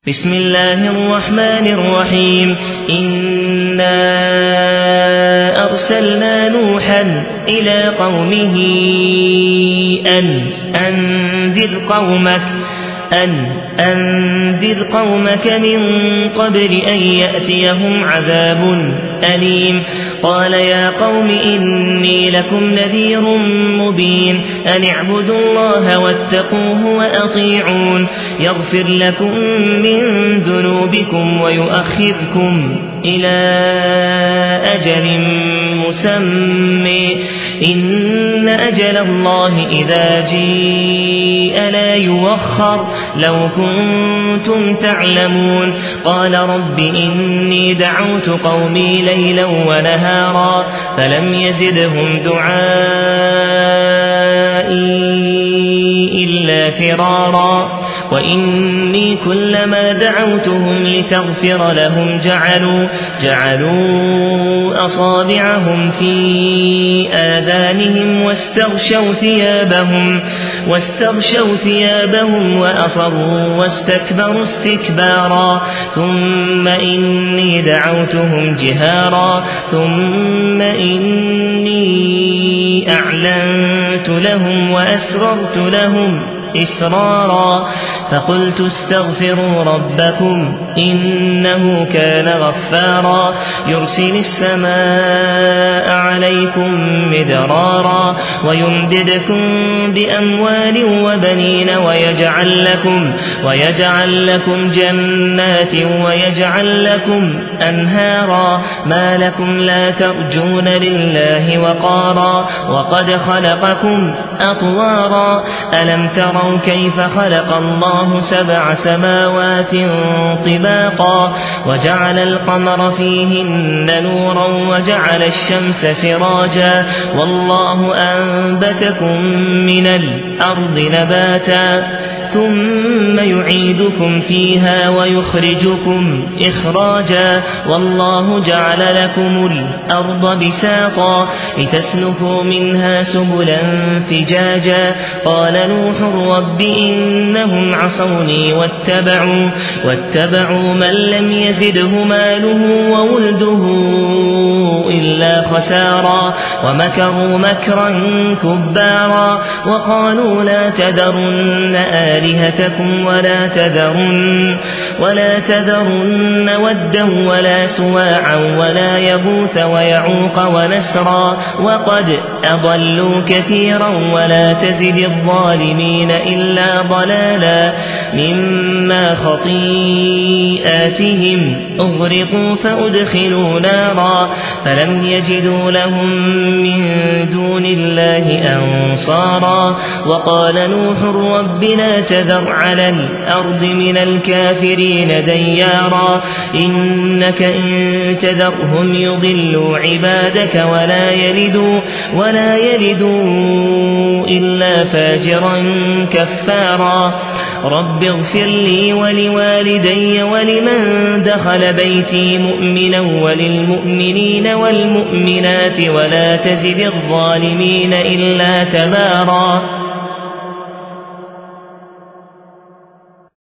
بسم الله الرحمن الرحيم إنا أرسلنا نوحا إلى قومه أن أنذر قومك من قبل أن يأتيهم عذاب أليم قال يا قوم إني لكم نذير مبين أن اعبدوا الله واتقوه وأطيعون يغفر لكم من ذنوبكم ويؤخركم إلى أجل مسمى إن أجل الله إذا جيء لا يوخر لو كنتم تعلمون قال رب إني دعوت قومي ليلا ونهارا فلم يزدهم دعائي إلا فرارا وإني كلما دعوتهم لتغفر لهم جعلوا أصابعهم في آذانهم واستغشوا ثيابهم وأصروا واستكبروا استكبارا ثم إني دعوتهم جهارا ثم إني أعلنت لهم وأسررت لهم إسرارا فقلت استغفروا ربكم إنه كان غفارا يرسل السماء عليكم مدرارا ويمددكم بأموال وبنين ويجعل لكم جنات ويجعل لكم أنهارا ما لكم لا ترجون لله وقارا وقد خلقكم أطوارا ألم تروا كيف خلق الله 7 سماوات طباقا وجعل القمر فيهن نورا وجعل الشمس سراجا والله أنبتكم من الأرض نباتا ثم يعيدكم فيها ويخرجكم إخراجا والله جعل لكم الأرض بساطا لتسلكوا منها سبلا فجاجا قال نوح رب إنهم عصوني واتبعوا من لم يزده ماله وولده إلا خسارا ومكروا مكرا كبارا وقالوا لا تذرن آلهتكم ولا تذرن ودا ولا سواعا ولا يغوث ويعوق ونسرا وقد أضلوا كثيرا ولا تزد الظالمين إلا ضلالا مما خطيئاتهم أغرقوا فأدخلوا نارا فلم يجدوا لهم من دون الله أنصارا وقال نوح رب لا تذر على الأرض من الكافرين ديارا إنك إن تذرهم يضلوا عبادك ولا يلدوا إلا فاجرا كفارا رب اغفر لي ولوالدي ولمن دخل بيتي مؤمنا وللمؤمنين والمؤمنات ولا تزد الظالمين إلا تبارا